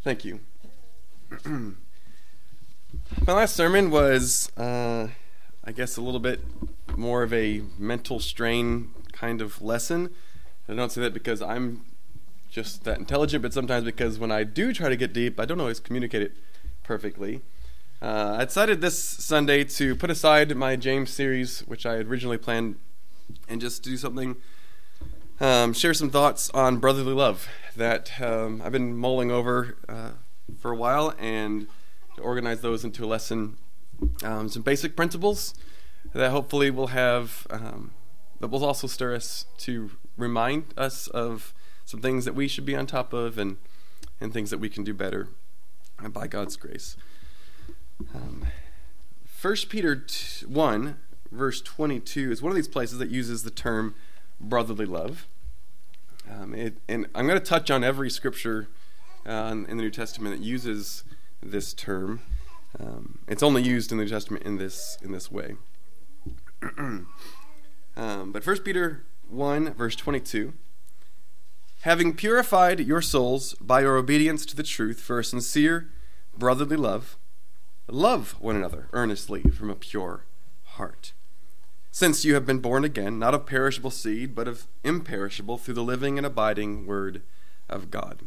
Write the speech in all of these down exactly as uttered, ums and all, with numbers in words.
Thank you. My last sermon was, uh, I guess, a little bit more of a mental strain kind of lesson. I don't say that because I'm just that intelligent, but sometimes because when I do try to get deep, I don't always communicate it perfectly. Uh, I decided this Sunday to put aside my James series, which I had originally planned, and just do something, um, share some thoughts on brotherly love that um, I've been mulling over uh, for a while, and to organize those into a lesson, um, some basic principles that hopefully will have, um, that will also stir us to remind us of some things that we should be on top of, and, and things that we can do better and by God's grace. Um, First Peter one, verse twenty-two is one of these places that uses the term brotherly love. Um, it, and I'm going to touch on every scripture uh, in the New Testament that uses this term. Um, it's only used in the New Testament in this in this way. um, but First Peter one, verse twenty-two, having purified your souls by your obedience to the truth for a sincere brotherly love, love one another earnestly from a pure heart, since you have been born again, not of perishable seed, but of imperishable, through the living and abiding word of God.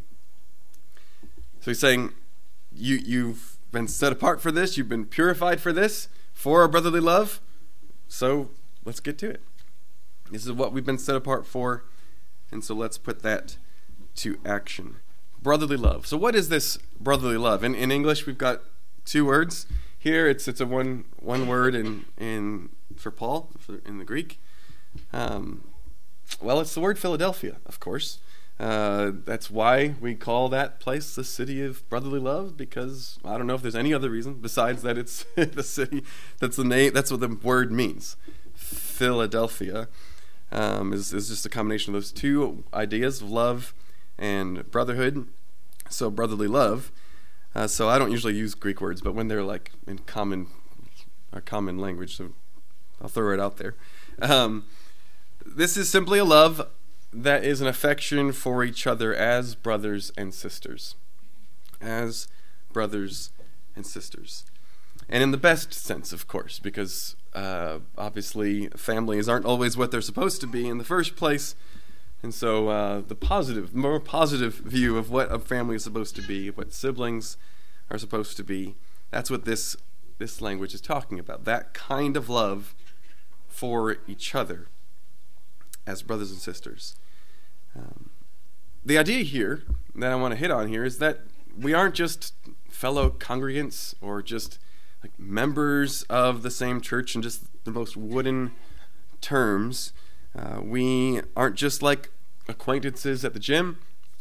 So he's saying, you, you've been set apart for this, you've been purified for this, for our brotherly love, so let's get to it. This is what we've been set apart for, and so let's put that to action. Brotherly love. So what is this brotherly love? In, in English, we've got two words. Here, it's it's a one one word in in for Paul for, in the Greek. Um, well, it's the word Philadelphia, of course. Uh, that's why we call that place the city of brotherly love, because I don't know if there's any other reason besides that it's the city. That's the name. That's what the word means. Philadelphia um, is is just a combination of those two ideas of love and brotherhood. So brotherly love. Uh, so I don't usually use Greek words, but when they're like in common, our common language, so I'll throw it out there. Um, this is simply a love that is an affection for each other as brothers and sisters. As brothers and sisters. And in the best sense, of course, because uh, obviously families aren't always what they're supposed to be in the first place. And so uh, the positive, more positive view of what a family is supposed to be, what siblings are supposed to be, that's what this this language is talking about. That kind of love for each other as brothers and sisters. Um, the idea here that I want to hit on here is that we aren't just fellow congregants or just like members of the same church in just the most wooden terms. Uh, we aren't just like acquaintances at the gym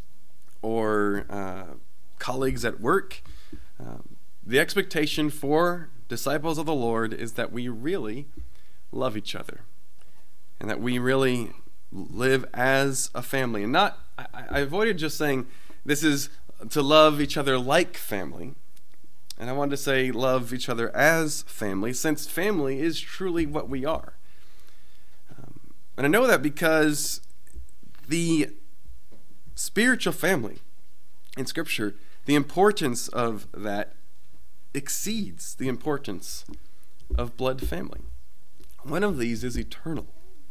or uh, colleagues at work. Um, the expectation for disciples of the Lord is that we really love each other and that we really live as a family. And not, I, I avoided just saying this is to love each other like family. And I wanted to say love each other as family, since family is truly what we are. And I know that because the spiritual family in Scripture, the importance of that exceeds the importance of blood family. One of these is eternal.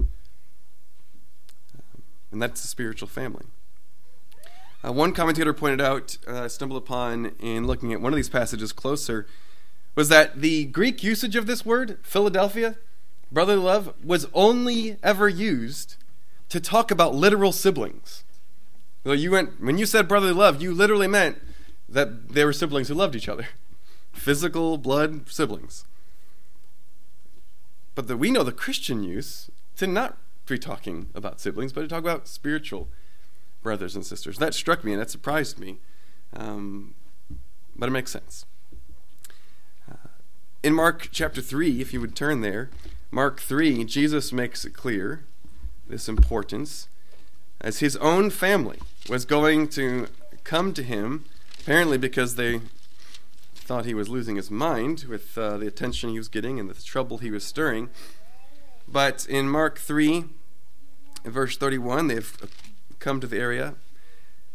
And that's the spiritual family. Uh, one commentator pointed out, uh, I stumbled upon in looking at one of these passages closer, was that the Greek usage of this word, Philadelphia, brotherly love, was only ever used to talk about literal siblings. So you went, when you said brotherly love, you literally meant that they were siblings who loved each other. Physical blood siblings. But the, we know the Christian use to not be talking about siblings, but to talk about spiritual brothers and sisters. That struck me and that surprised me. Um, but it makes sense. Uh, in Mark chapter three, if you would turn there, Mark three, Jesus makes it clear, this importance, as his own family was going to come to him, apparently because they thought he was losing his mind with uh, the attention he was getting and the trouble he was stirring. But in Mark three, in verse thirty-one, they've come to the area,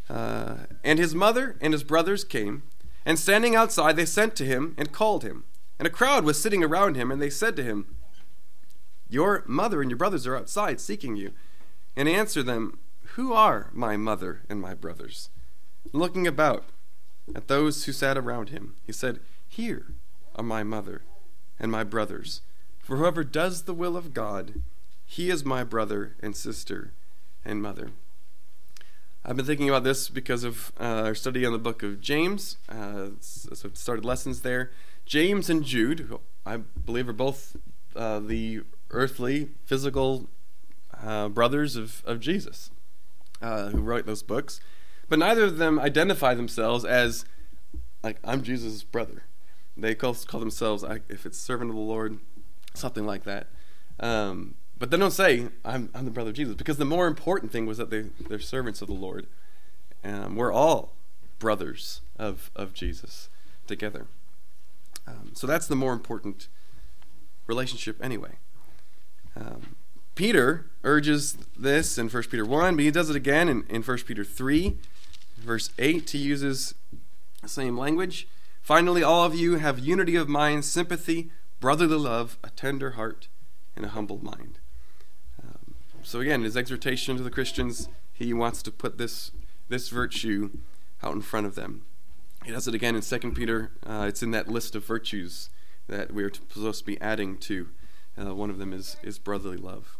Uh, and his mother and his brothers came, and standing outside they sent to him and called him. And a crowd was sitting around him, and they said to him, "Your mother and your brothers are outside seeking you." And he answered them, "Who are my mother and my brothers?" And looking about at those who sat around him, he said, "Here are my mother and my brothers. For whoever does the will of God, he is my brother and sister and mother." I've been thinking about this because of uh, our study on the book of James. Uh, so I've started lessons there. James and Jude, who I believe are both uh, the earthly, physical uh, brothers of, of Jesus, uh, who wrote those books. But neither of them identify themselves as, like, I'm Jesus' brother. They call, call themselves, if it's servant of the Lord, something like that. Um, but they don't say, I'm, I'm the brother of Jesus, because the more important thing was that they, they're servants of the Lord. Um, we're all brothers of, of Jesus together. Um, so that's the more important relationship anyway. Um, Peter urges this in First Peter one, but he does it again in, in First Peter three, verse eight. He uses the same language. "Finally, all of you have unity of mind, sympathy, brotherly love, a tender heart, and a humble mind." Um, so again, his exhortation to the Christians, he wants to put this this virtue out in front of them. He does it again in Second Peter. Uh, it's in that list of virtues that we are supposed to be adding to. Uh, one of them is, is brotherly love.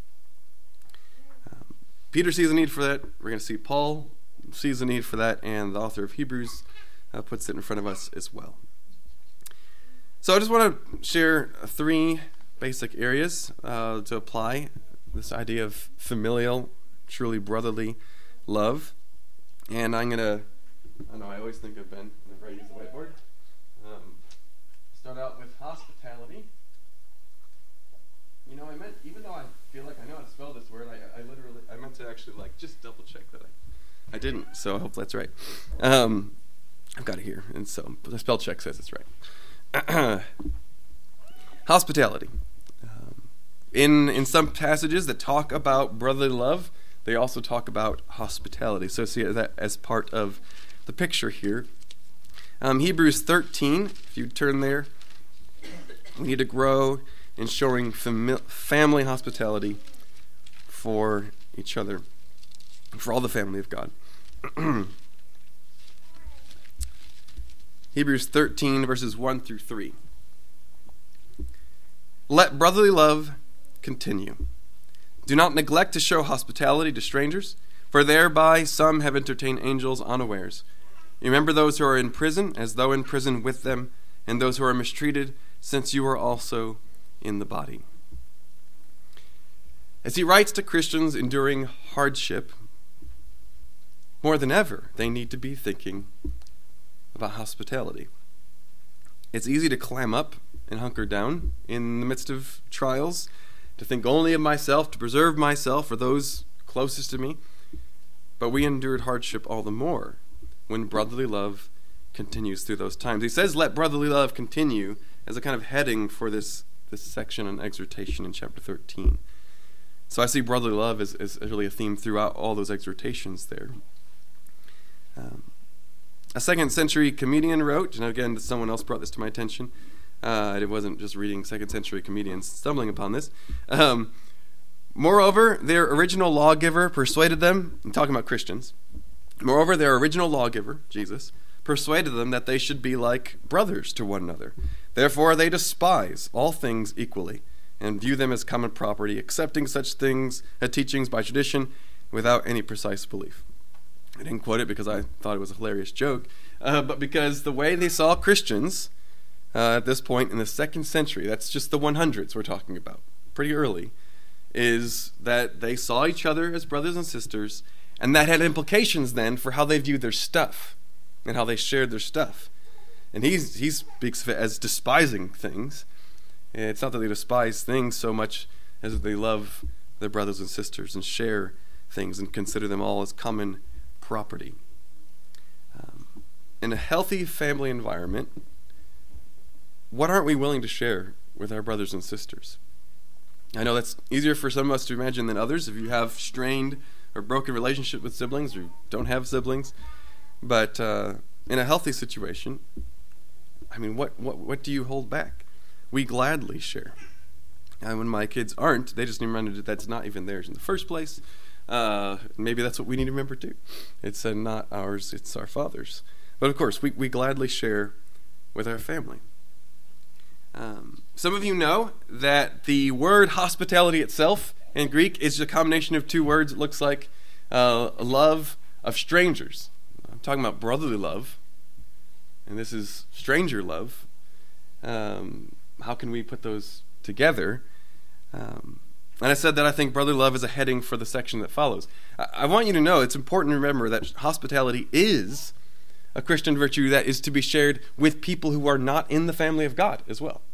Um, Peter sees a need for that. We're going to see Paul sees a need for that, and the author of Hebrews uh, puts it in front of us as well. So I just want to share three basic areas uh, to apply this idea of familial, truly brotherly love. And I'm going to, I know I always think of Ben whenever I use the whiteboard. Um, start out with hospitality. You know, I meant, even though I feel like I know how to spell this word, I, I literally, I meant to actually like just double check that I, I didn't, so I hope that's right. Um, I've got it here, and so the spell check says it's right. Hospitality. Um, in in some passages that talk about brotherly love, they also talk about hospitality. So see that as part of the picture here. Um, Hebrews thirteen, if you turn there, we need to grow in showing fami- family hospitality for each other, for all the family of God. Hebrews thirteen, verses one through three. "Let brotherly love continue. Do not neglect to show hospitality to strangers, for thereby some have entertained angels unawares. Remember those who are in prison, as though in prison with them, and those who are mistreated, since you are also in the body." As he writes to Christians enduring hardship, more than ever, they need to be thinking about hospitality. It's easy to clam up and hunker down in the midst of trials, to think only of myself, to preserve myself or those closest to me. But we endured hardship all the more when brotherly love continues through those times. He says, let brotherly love continue as a kind of heading for this, this section on exhortation in chapter thirteen. So I see brotherly love as, as really a theme throughout all those exhortations there. Um, a second century comedian wrote, and again, someone else brought this to my attention. Uh, it wasn't just reading second century comedians stumbling upon this. Um, Moreover, their original lawgiver persuaded them, I'm talking about Christians, moreover, their original lawgiver, Jesus, persuaded them that they should be like brothers to one another. Therefore, they despise all things equally and view them as common property, accepting such things, uh, teachings by tradition without any precise belief. I didn't quote it because I thought it was a hilarious joke, uh, but because the way they saw Christians uh, at this point in the second century, that's just the hundreds we're talking about, pretty early, is that they saw each other as brothers and sisters, and that had implications then for how they viewed their stuff and how they shared their stuff. And he's, he speaks of it as despising things. It's not that they despise things so much as that they love their brothers and sisters and share things and consider them all as common property. Um, in a healthy family environment, what aren't we willing to share with our brothers and sisters? I know that's easier for some of us to imagine than others. If you have strained or broken relationship with siblings or don't have siblings, But uh, in a healthy situation, I mean, what, what, what do you hold back? We gladly share. And when my kids aren't, they just need to remember that that's not even theirs in the first place. Uh, maybe that's what we need to remember too. It's uh, not ours, it's our Father's. But of course, we, we gladly share with our family. Um, some of you know that the word hospitality itself in Greek is a combination of two words. It looks like uh, love of strangers. I'm talking about brotherly love, and this is stranger love. Um, how can we put those together? Um, and I said that I think brotherly love is a heading for the section that follows. I, I want you to know it's important to remember that hospitality is a Christian virtue that is to be shared with people who are not in the family of God as well.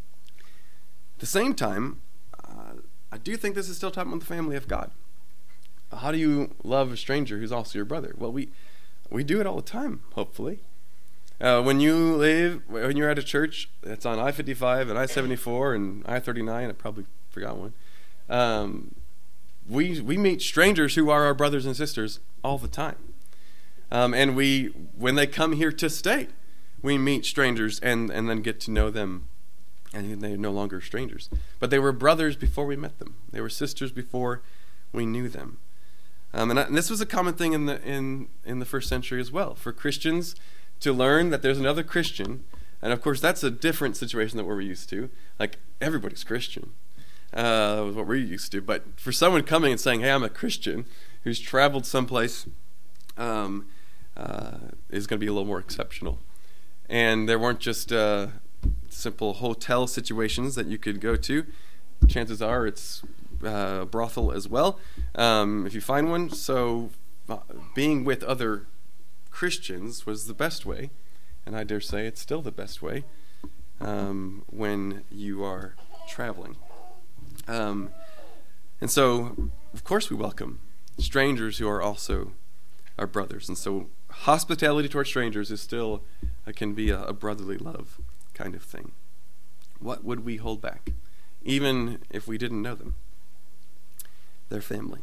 At the same time, uh, I do think this is still talking about the family of God. How do you love a stranger who's also your brother? Well, we we do it all the time, hopefully. Uh, when you live, when you're at a church that's on I fifty-five and I seventy-four and I thirty-nine, I probably forgot one, um, we we meet strangers who are our brothers and sisters all the time. Um, and we, when they come here to stay, we meet strangers and, and then get to know them, and they're no longer strangers. But they were brothers before we met them. They were sisters before we knew them. Um, and, I, and this was a common thing in the in, in the first century as well, for Christians to learn that there's another Christian. And of course, that's a different situation than what we're used to. Like, everybody's Christian. Uh, that was what we're used to. But for someone coming and saying, hey, I'm a Christian, who's traveled someplace, um, uh, is going to be a little more exceptional. And there weren't just uh, simple hotel situations that you could go to. Chances are it's uh, a brothel as well, um, if you find one. So uh, being with other Christians was the best way, and I dare say it's still the best way um, when you are traveling. Um, and so, of course, we welcome strangers who are also our brothers. And so hospitality towards strangers is still, uh, can be a, a brotherly love kind of thing. What would we hold back, even if we didn't know them? Their family.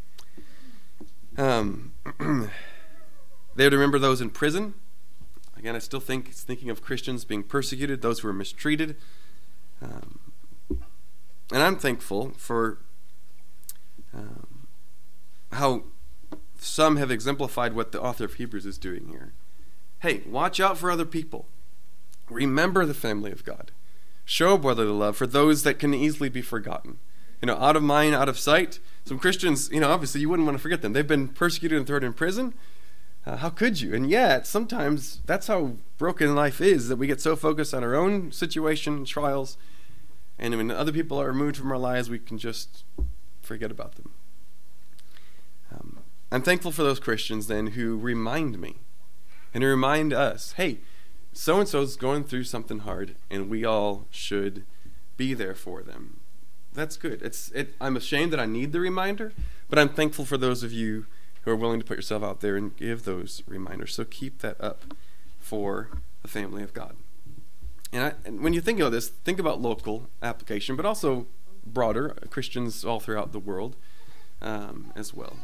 Um, they would remember those in prison. Again, I still think it's thinking of Christians being persecuted, those who are mistreated. Um, and I'm thankful for um, how some have exemplified what the author of Hebrews is doing here. Hey, watch out for other people. Remember the family of God. Show brotherly love for those that can easily be forgotten. You know, out of mind, out of sight. Some Christians, you know, obviously you wouldn't want to forget them. They've been persecuted and thrown in prison. Uh, how could you? And yet, sometimes that's how broken life is, that we get so focused on our own situation, trials, and when other people are removed from our lives, we can just forget about them. Um, I'm thankful for those Christians, then, who remind me and remind us, hey, so-and-so's going through something hard, and we all should be there for them. That's good. It's. It, I'm ashamed that I need the reminder, but I'm thankful for those of you who are willing to put yourself out there and give those reminders. So keep that up for the family of God. And, I, and when you think of this, think about local application, but also broader, Christians all throughout the world um, as well.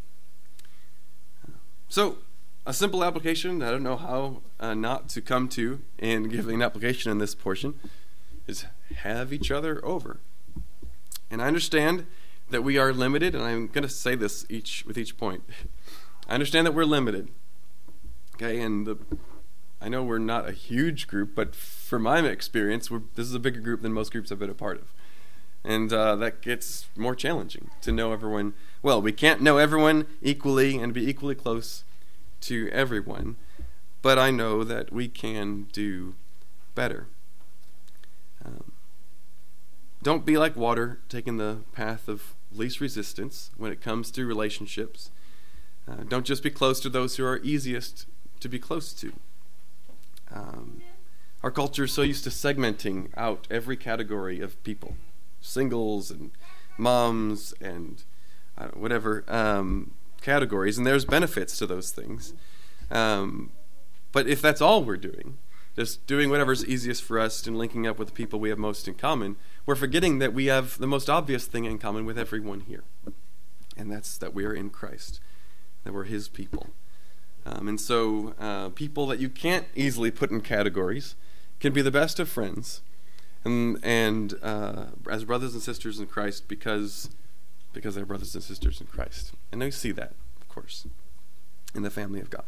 So, a simple application, I don't know how uh, not to come to in giving an application in this portion, is have each other over. And I understand that we are limited, and I'm going to say this each with each point. I understand that we're limited. Okay, and the, I know we're not a huge group, but from my experience, we're, this is a bigger group than most groups I've been a part of. And uh, that gets more challenging to know everyone. Well, we can't know everyone equally and be equally close to everyone, but I know that we can do better. Um, don't be like water, taking the path of least resistance when it comes to relationships. Uh, don't just be close to those who are easiest to be close to. Um, our culture is so used to segmenting out every category of people. Singles and moms and uh, whatever um, categories, and there's benefits to those things. Um, but if that's all we're doing, just doing whatever's easiest for us and linking up with the people we have most in common, we're forgetting that we have the most obvious thing in common with everyone here. And that's that we are in Christ, that we're his people. Um, and so uh, people that you can't easily put in categories can be the best of friends and, and uh, as brothers and sisters in Christ because, because they're brothers and sisters in Christ. And we see that, of course, in the family of God.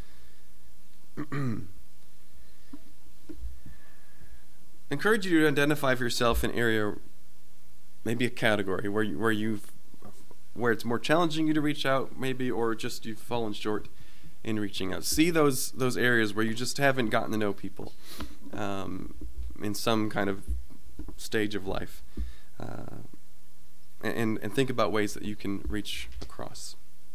Encourage you to identify for yourself an area, maybe a category where you, where you've where it's more challenging you to reach out, maybe, or just you've fallen short in reaching out. See those those areas where you just haven't gotten to know people um, in some kind of stage of life, uh, and and think about ways that you can reach across.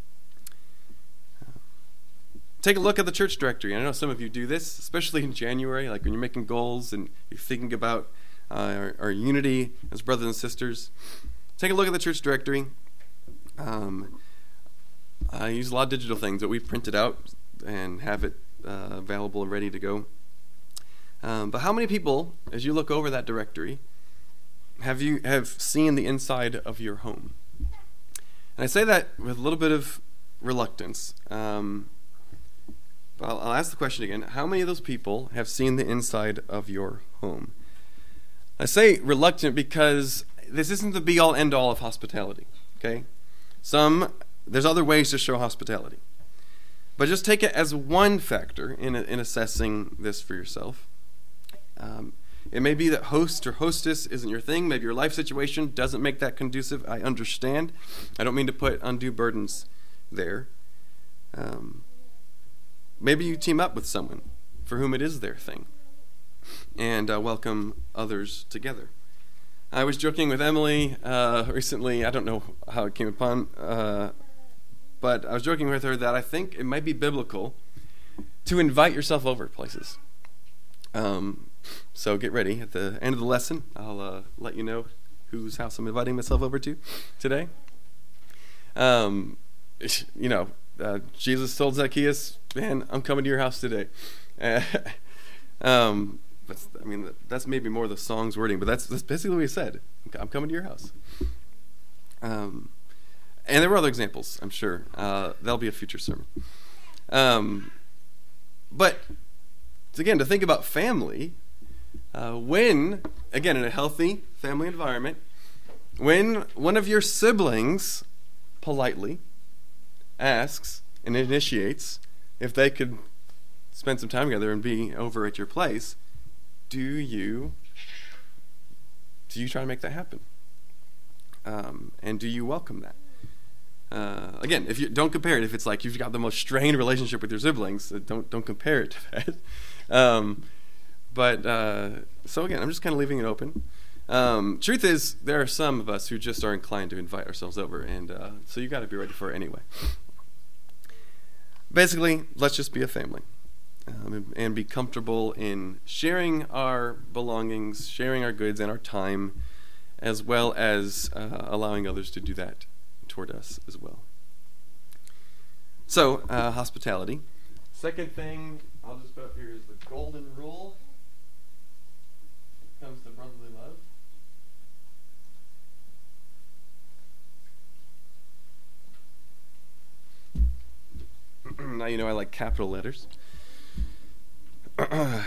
Take a look at the church directory. I know some of you do this, especially in January, like when you're making goals and you're thinking about uh, our, our unity as brothers and sisters. Take a look at the church directory. Um, I use a lot of digital things that we've printed out and have it uh, available and ready to go. Um, but how many people, as you look over that directory, have you have seen the inside of your home? And I say that with a little bit of reluctance. Um, I'll, I'll ask the question again. How many of those people have seen the inside of your home? I say reluctant because this isn't the be-all, end-all of hospitality. Okay? Some, there's other ways to show hospitality. But just take it as one factor in, in assessing this for yourself. Um, it may be that host or hostess isn't your thing. Maybe your life situation doesn't make that conducive. I understand. I don't mean to put undue burdens there. Um, maybe you team up with someone for whom it is their thing and uh, welcome others together. I was joking with Emily uh, recently. I don't know how it came upon, uh, but I was joking with her that I think it might be biblical to invite yourself over places. Um, so get ready. At the end of the lesson, I'll uh, let you know whose house I'm inviting myself over to today. Um, you know, uh, Jesus told Zacchaeus, "Man, I'm coming to your house today." Uh, um, That's, I mean, that's maybe more the song's wording, but that's, that's basically what he said. I'm coming to your house. Um, and there were other examples, I'm sure. Uh, that'll be a future sermon. Um, but, again, to think about family, uh, when, again, in a healthy family environment, when one of your siblings politely asks and initiates if they could spend some time together and be over at your place, Do you do you try to make that happen? Um, and do you welcome that? Uh, again, if you don't compare it, if it's like you've got the most strained relationship with your siblings, uh, don't don't compare it to that. Um, but uh, so again, I'm just kind of leaving it open. Um, truth is, there are some of us who just are inclined to invite ourselves over, and uh, so you got to be ready for it anyway. Basically, let's just be a family. Um, and be comfortable in sharing our belongings, sharing our goods and our time, as well as uh, allowing others to do that toward us as well. So, uh, hospitality. Second thing I'll just put up here is the golden rule. Here comes the brotherly love. Now you know I like capital letters. Uh,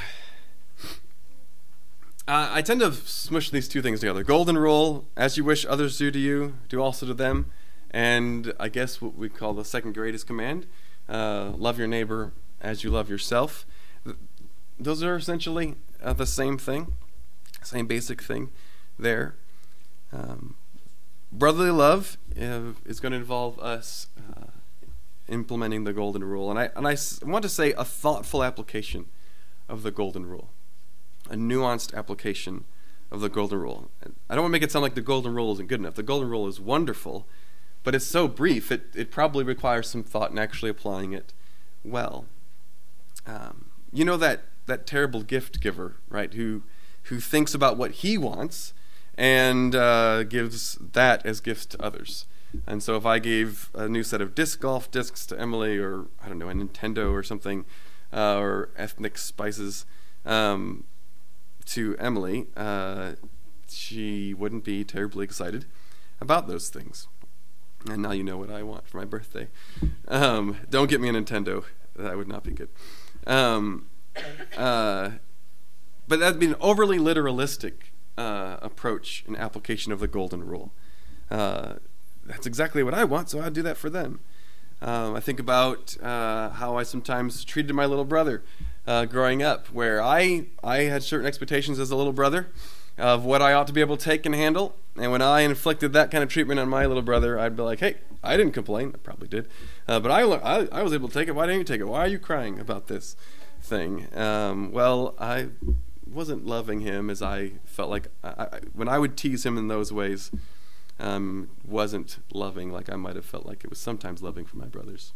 I tend to smush these two things together. Golden rule, as you wish others do to you, do also to them. And I guess what we call the second greatest command, uh, love your neighbor as you love yourself. Those are essentially uh, the same thing, same basic thing there. Um, brotherly love uh, is going to involve us uh, implementing the golden rule. And I, and I s- want to say a thoughtful application of the golden rule, a nuanced application of the golden rule. I don't want to make it sound like the golden rule isn't good enough. The golden rule is wonderful, but it's so brief, it, it probably requires some thought in actually applying it well. Um, you know that, that terrible gift giver, right, who who thinks about what he wants and uh, gives that as gifts to others. And so if I gave a new set of disc golf discs to Emily, or, I don't know, a Nintendo or something, Uh, or ethnic spices um, to Emily, uh, she wouldn't be terribly excited about those things. And now you know what I want for my birthday. Um, don't get me a Nintendo. that would not be good. Um, uh, but that'd be an overly literalistic uh, approach and application of the golden rule. Uh, that's exactly what I want, so I'll do that for them. Um, I think about uh, how I sometimes treated my little brother uh, growing up, where I I had certain expectations as a little brother of what I ought to be able to take and handle. And when I inflicted that kind of treatment on my little brother, I'd be like, hey, I didn't complain. I probably did. Uh, but I, I, I was able to take it. Why didn't you take it? Why are you crying about this thing? Um, well, I wasn't loving him as I felt like I, I, when I would tease him in those ways, um, wasn't loving like I might have felt like it was sometimes loving for my brothers.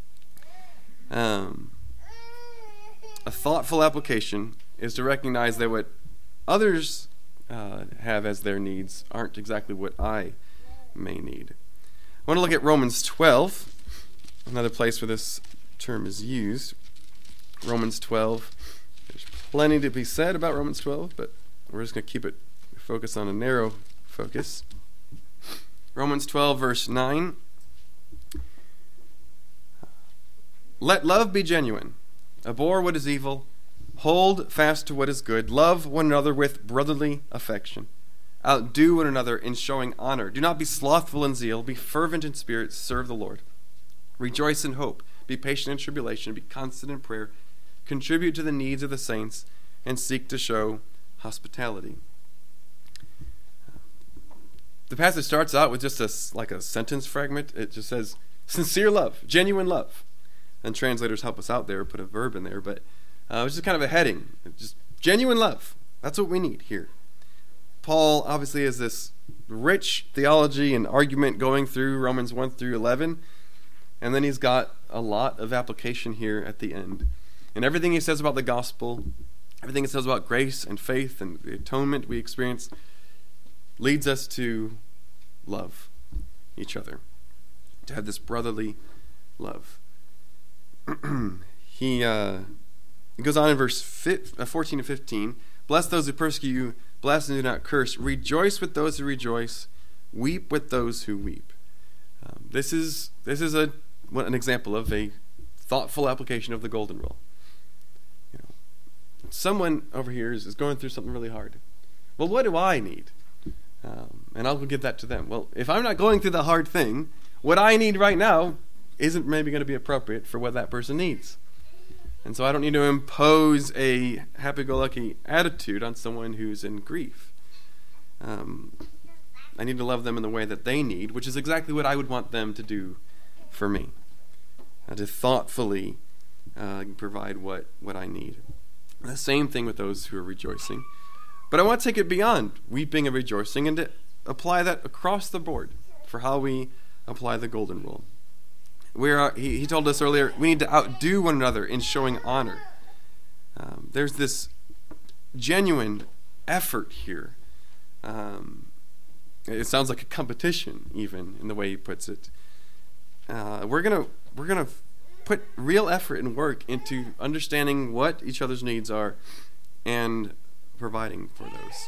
Um, a thoughtful application is to recognize that what others uh, have as their needs aren't exactly what I may need. I want to look at Romans twelve, another place where this term is used. Romans twelve. There's plenty to be said about Romans twelve, but we're just going to keep it focused on a narrow focus. Romans twelve, verse nine. Let love be genuine. Abhor what is evil. Hold fast to what is good. Love one another with brotherly affection. Outdo one another in showing honor. Do not be slothful in zeal. Be fervent in spirit. Serve the Lord. Rejoice in hope. Be patient in tribulation. Be constant in prayer. Contribute to the needs of the saints and seek to show hospitality. The passage starts out with just a, like a sentence fragment. It just says, sincere love, genuine love. And translators help us out there, put a verb in there, but uh, it's just kind of a heading. Just genuine love. That's what we need here. Paul obviously has this rich theology and argument going through Romans one through eleven, and then he's got a lot of application here at the end. And everything he says about the gospel, everything he says about grace and faith and the atonement we experience, leads us to love each other, to have this brotherly love. he uh, he goes on in verse fourteen to fifteen. Bless those who persecute you, bless and do not curse. Rejoice with those who rejoice, weep with those who weep. Um, this is this is a an example of a thoughtful application of the golden rule. You know, someone over here is, is going through something really hard. Well, what do I need? Um, and I'll give that to them. Well, if I'm not going through the hard thing, what I need right now isn't maybe going to be appropriate for what that person needs. And so I don't need to impose a happy-go-lucky attitude on someone who's in grief. Um, I need to love them in the way that they need, which is exactly what I would want them to do for me. Uh, to thoughtfully uh, provide what, what I need. And the same thing with those who are rejoicing. But I want to take it beyond weeping and rejoicing and to apply that across the board for how we apply the golden rule. We are, he, he told us earlier, we need to outdo one another in showing honor. Um, there's this genuine effort here. Um, it sounds like a competition, even in the way he puts it. Uh, we're gonna we're gonna put real effort and work into understanding what each other's needs are and providing for those.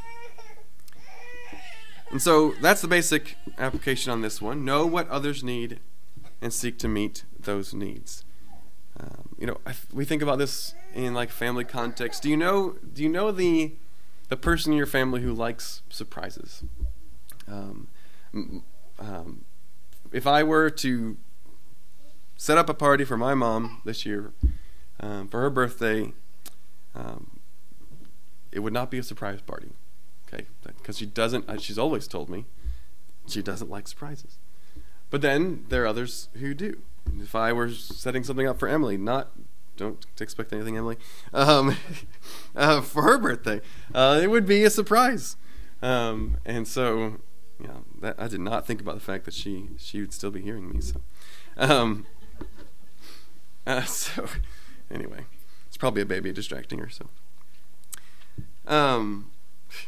And so that's the basic application on this one. Know what others need and seek to meet those needs. Um, you know, I, we think about this in like family context. Do you know? Do you know the the person in your family who likes surprises? Um, um, if I were to set up a party for my mom this year um, for her birthday, um, it would not be a surprise party. Okay, because she doesn't. She's always told me she doesn't like surprises. But then there are others who do. If I were setting something up for Emily, not don't expect anything, Emily, um, uh, for her birthday, uh, it would be a surprise. Um, and so, you know, that, I did not think about the fact that she she would still be hearing me. So, um, uh, so anyway, it's probably a baby distracting her. So, um,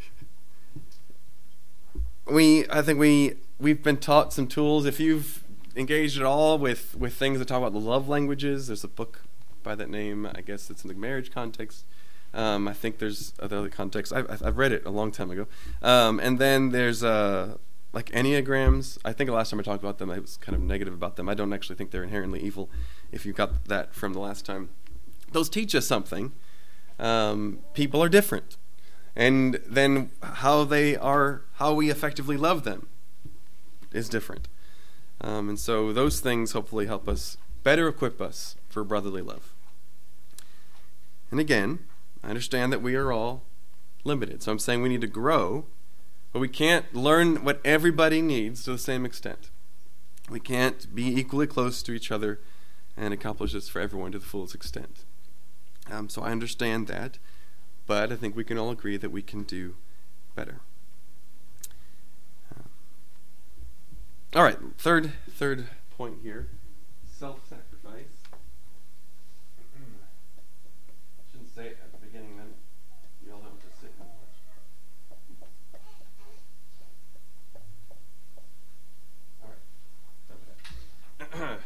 we I think we. We've been taught some tools. If you've engaged at all with, with things that talk about the love languages, there's a book by that name. I guess it's in the marriage context. Um, I think there's other contexts. I've, I've read it a long time ago. Um, and then there's a like Enneagrams. I think the last time I talked about them, I was kind of negative about them. I don't actually think they're inherently evil, if you got that from the last time. Those teach us something. Um, people are different. And then how they are, how we effectively love them is different. Um, and so those things hopefully help us, better equip us for brotherly love. And again, I understand that we are all limited. So I'm saying we need to grow, but we can't learn what everybody needs to the same extent. We can't be equally close to each other and accomplish this for everyone to the fullest extent. Um, so I understand that, but I think we can all agree that we can do better. Um, all right, third third point here, self-sacrifice. Shouldn't say it at the beginning, then you all know what to say. All right.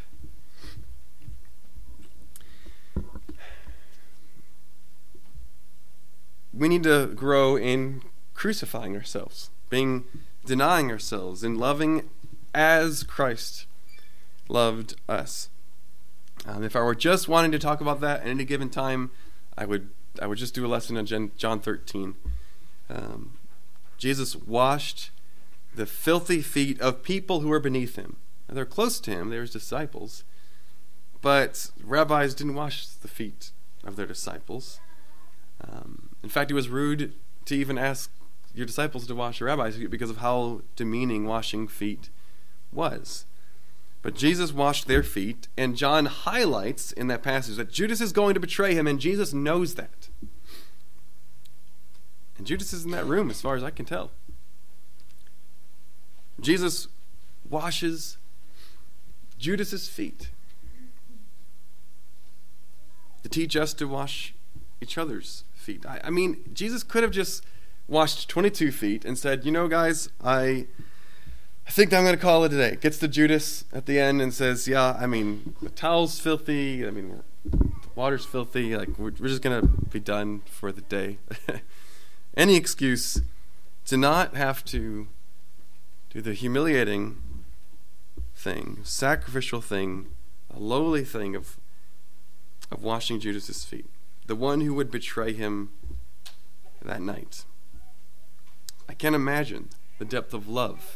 We need to grow in crucifying ourselves, being denying ourselves, and loving as Christ loved us. Um, if I were just wanting to talk about that at any given time, I would I would just do a lesson on John thirteen. Um, Jesus washed the filthy feet of people who were beneath him. Now, they're close to him; they're his disciples. But rabbis didn't wash the feet of their disciples. Um, in fact, it was rude to even ask your disciples to wash your rabbi's feet because of how demeaning washing feet was. But Jesus washed their feet, and John highlights in that passage that Judas is going to betray him, and Jesus knows that. And Judas is in that room, as far as I can tell. Jesus washes Judas's feet to teach us to wash each other's feet. I, I mean, Jesus could have just washed twenty-two feet and said, you know, guys, I I think I'm going to call it a day. Gets to Judas at the end and says, yeah, I mean, the towel's filthy. I mean, the water's filthy. Like, we're, we're just going to be done for the day. Any excuse to not have to do the humiliating thing, sacrificial thing, a lowly thing of of washing Judas's feet. The one who would betray him that night. I can't imagine the depth of love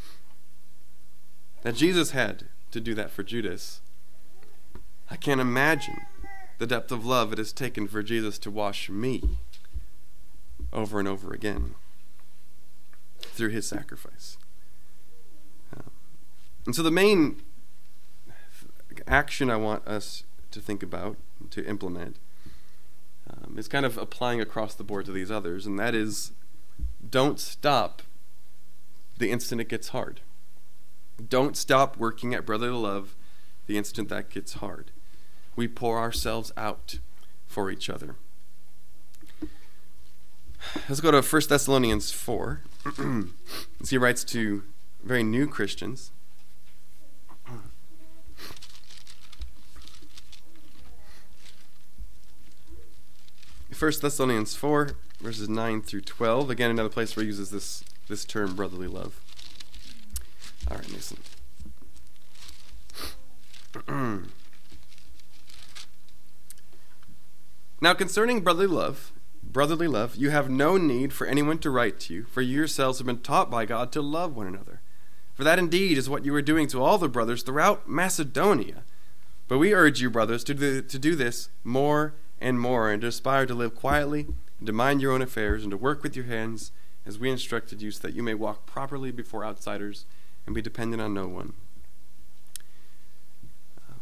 that Jesus had to do that for Judas. I can't imagine the depth of love it has taken for Jesus to wash me over and over again through his sacrifice. Um, and so the main action I want us to think about, to implement, Um, is kind of applying across the board to these others, and that is, don't stop the instant it gets hard. Don't stop working at brotherly love the instant that gets hard. We pour ourselves out for each other. Let's go to First Thessalonians four. As he writes to very new Christians. First Thessalonians four, verses nine through twelve. Again, another place where he uses this, this term, brotherly love. All right, Mason. Now, concerning brotherly love, brotherly love, you have no need for anyone to write to you, for you yourselves have been taught by God to love one another. For that indeed is what you are doing to all the brothers throughout Macedonia. But we urge you, brothers, to do, to do this more and more, and to aspire to live quietly, and to mind your own affairs, and to work with your hands, as we instructed you, so that you may walk properly before outsiders, and be dependent on no one. Uh,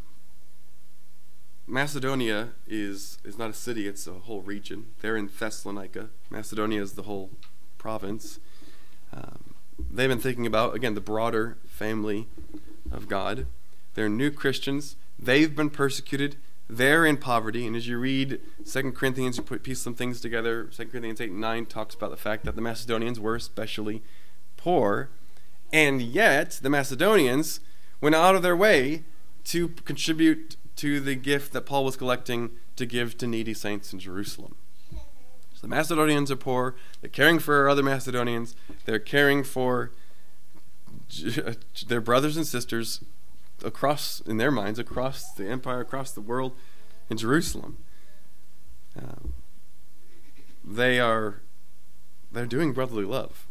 Macedonia is, is not a city, it's a whole region. They're in Thessalonica. Macedonia is the whole province. Um, they've been thinking about, again, the broader family of God. They're new Christians. They've been persecuted. They're in poverty, and as you read Second Corinthians, you put piece some things together. Second Corinthians eight and nine talks about the fact that the Macedonians were especially poor, and yet the Macedonians went out of their way to contribute to the gift that Paul was collecting to give to needy saints in Jerusalem. So the Macedonians are poor. They're caring for other Macedonians. They're caring for their brothers and sisters across, in their minds, across the empire, across the world, in Jerusalem. Um, they are, they're doing brotherly love.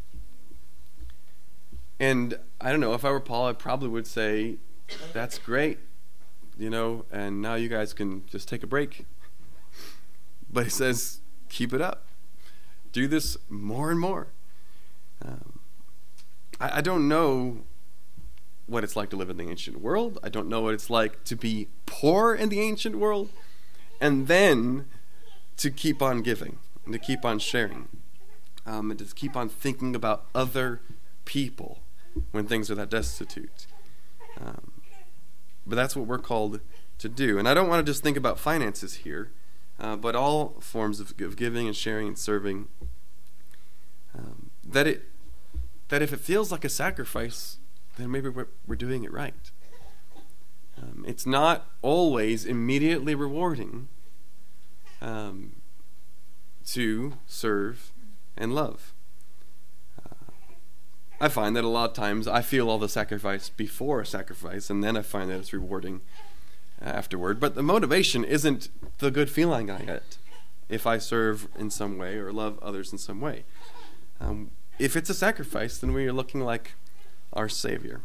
And I don't know, if I were Paul, I probably would say, that's great, you know, and now you guys can just take a break. But he says, keep it up. Do this more and more. Um, I, I don't know what it's like to live in the ancient world. I don't know what it's like to be poor in the ancient world, and then to keep on giving, and to keep on sharing, um, and to keep on thinking about other people when things are that destitute. Um, but that's what we're called to do. And I don't want to just think about finances here, uh, but all forms of, of giving and sharing and serving. Um, that it that if it feels like a sacrifice, then maybe we're, we're doing it right. Um, it's not always immediately rewarding um, to serve and love. Uh, I find that a lot of times I feel all the sacrifice before a sacrifice, and then I find that it's rewarding afterward. But the motivation isn't the good feeling I get if I serve in some way or love others in some way. Um, if it's a sacrifice, then we are looking like our Savior.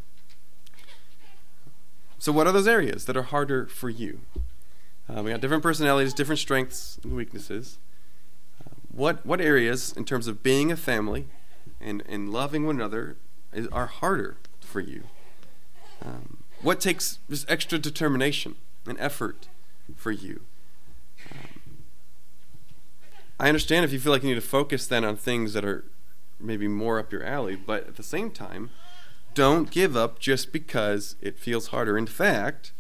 So what are those areas that are harder for you? Uh, we got different personalities, different strengths and weaknesses. Uh, what what areas, in terms of being a family and, and loving one another, is, are harder for you? Um, what takes this extra determination and effort for you? Um, I understand if you feel like you need to focus then on things that are maybe more up your alley, but at the same time, don't give up just because it feels harder. In fact,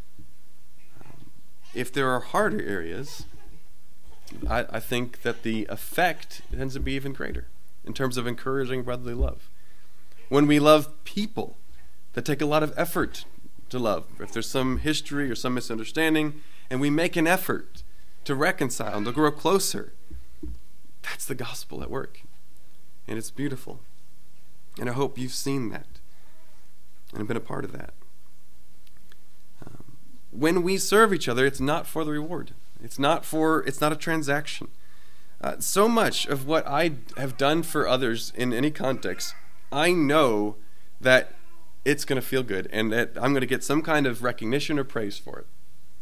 um, if there are harder areas, I, I think that the effect tends to be even greater in terms of encouraging brotherly love. When we love people that take a lot of effort to love, if there's some history or some misunderstanding, and we make an effort to reconcile and to grow closer, that's the gospel at work. And it's beautiful. And I hope you've seen that and have been a part of that. Um, when we serve each other, it's not for the reward. It's not for. It's not a transaction. Uh, so much of what I have done for others in any context, I know that it's going to feel good and that I'm going to get some kind of recognition or praise for it.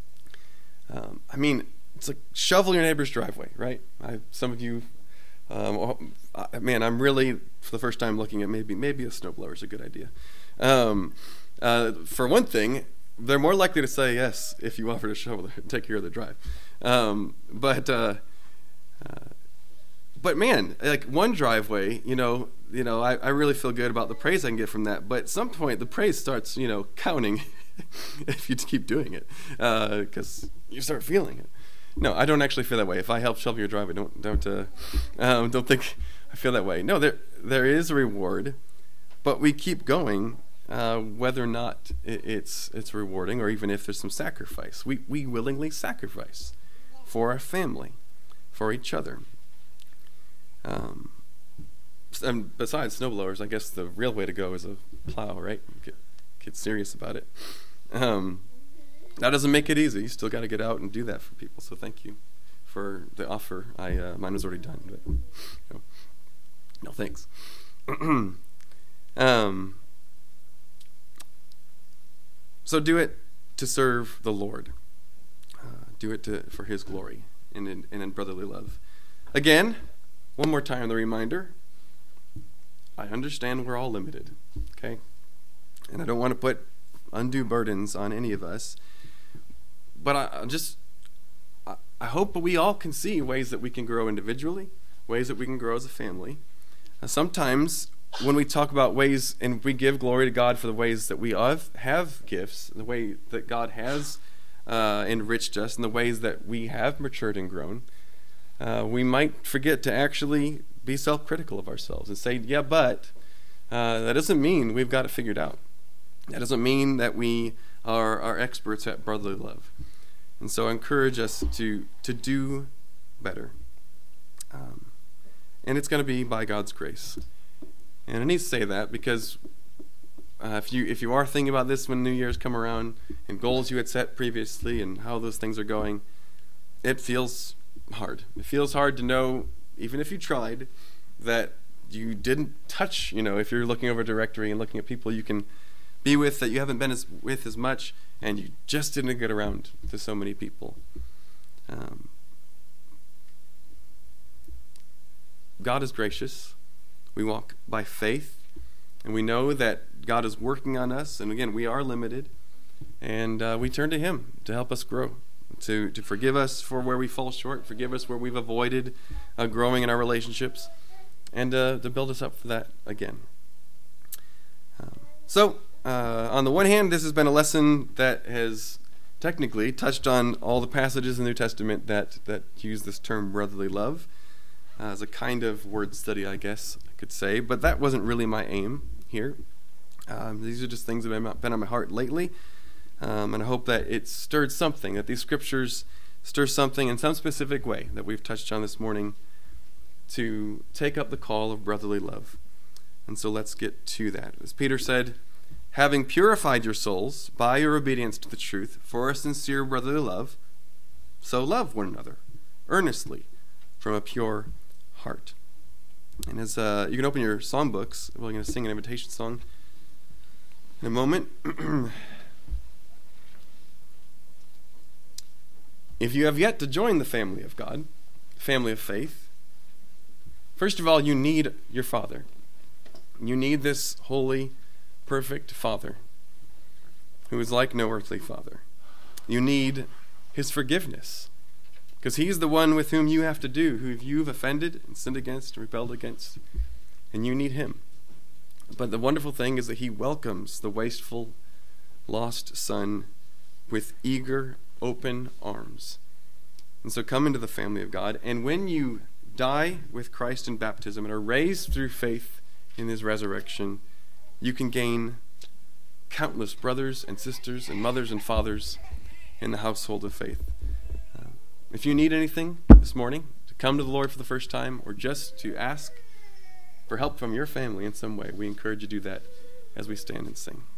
Um, I mean, it's like shovel your neighbor's driveway, right? I, some of you. Um, man, I'm really, for the first time, looking at maybe maybe a snowblower is a good idea. Um, uh, for one thing, they're more likely to say yes if you offer to shovel and take care of the drive. Um, but uh, uh, but man, like one driveway, you know, you know, I, I really feel good about the praise I can get from that. But at some point, the praise starts, you know, counting if you keep doing it, because uh, you start feeling it. No, I don't actually feel that way. If I help shovel your driveway, don't don't uh, um, don't think I feel that way. No, there there is a reward, but we keep going uh, whether or not it, it's it's rewarding, or even if there's some sacrifice. We we willingly sacrifice for our family, for each other. Um, and besides snowblowers, I guess the real way to go is a plow, right? Get get serious about it. Um, That doesn't make it easy. You still got to get out and do that for people. So thank you for the offer. I uh, mine was already done, but you know, no thanks. um, so do it to serve the Lord. Uh, do it to for His glory and in, and in brotherly love. Again, one more time, the reminder. I understand we're all limited, okay, and I don't want to put undue burdens on any of us. But I just, I hope we all can see ways that we can grow individually, ways that we can grow as a family. Uh, sometimes when we talk about ways and we give glory to God for the ways that we have, have gifts, the way that God has uh, enriched us, and the ways that we have matured and grown, uh, we might forget to actually be self-critical of ourselves and say, yeah, but uh, that doesn't mean we've got it figured out. That doesn't mean that we are, are experts at brotherly love. And so I encourage us to, to do better. Um, and it's going to be by God's grace. And I need to say that because uh, if you if you are thinking about this when New Year's come around and goals you had set previously and how those things are going, it feels hard. It feels hard to know, even if you tried, that you didn't touch, you know, if you're looking over a directory and looking at people you can be with that you haven't been as, with as much, and you just didn't get around to so many people. Um, God is gracious. We walk by faith, and we know that God is working on us, and again, we are limited, and uh, we turn to Him to help us grow, to, to forgive us for where we fall short, forgive us where we've avoided uh, growing in our relationships, and uh, to build us up for that again. Um, so, uh, on the one hand, this has been a lesson that has technically touched on all the passages in the New Testament that, that use this term brotherly love, uh, as a kind of word study, I guess I could say, but that wasn't really my aim here. Um, these are just things that have been on my heart lately, um, and I hope that it stirred something, that these scriptures stir something in some specific way that we've touched on this morning to take up the call of brotherly love. And so let's get to that. As Peter said, having purified your souls by your obedience to the truth for a sincere brotherly love, so love one another earnestly from a pure heart. And as uh, you can open your songbooks, we're going to sing an invitation song in a moment. If you have yet to join the family of God, family of faith, first of all, you need your Father. You need this holy, perfect Father who is like no earthly father. You need His forgiveness, because He's the one with whom you have to do, who you've offended and sinned against and rebelled against, and you need Him. But the wonderful thing is that He welcomes the wasteful, lost son with eager, open arms. And so come into the family of God, and when you die with Christ in baptism and are raised through faith in His resurrection, you can gain countless brothers and sisters and mothers and fathers in the household of faith. Uh, if you need anything this morning, to come to the Lord for the first time, or just to ask for help from your family in some way, we encourage you to do that as we stand and sing.